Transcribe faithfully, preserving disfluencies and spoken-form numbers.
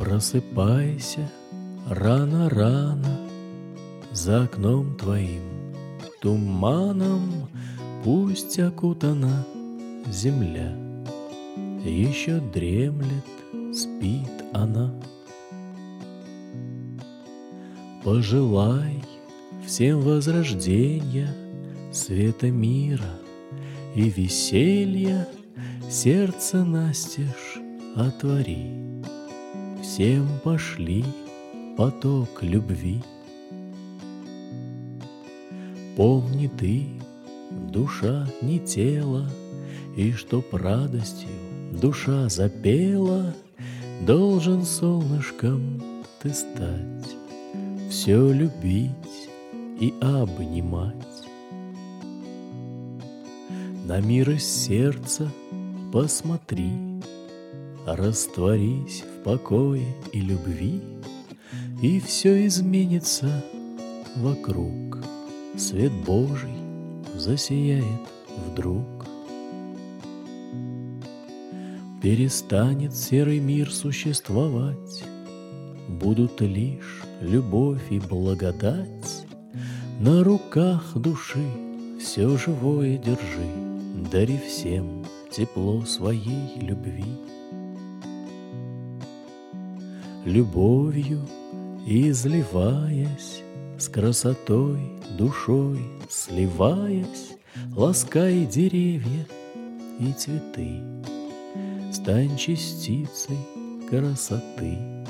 Просыпайся рано-рано, за окном твоим туманом пусть окутана земля. Еще дремлет, спит она. Пожелай всем возрождения, света мира и веселья, сердце настежь отвори. Всем пошли поток любви. Помни ты, душа не тело, и чтоб радостью душа запела, должен солнышком ты стать, все любить и обнимать. На мир из сердца посмотри, растворись в покое и любви, и все изменится вокруг. Свет Божий засияет вдруг. Перестанет серый мир существовать, будут лишь любовь и благодать. На руках души все живое держи, дари всем тепло своей любви. Любовью изливаясь, с красотой душой сливаясь, ласкай деревья и цветы, стань частицей красоты.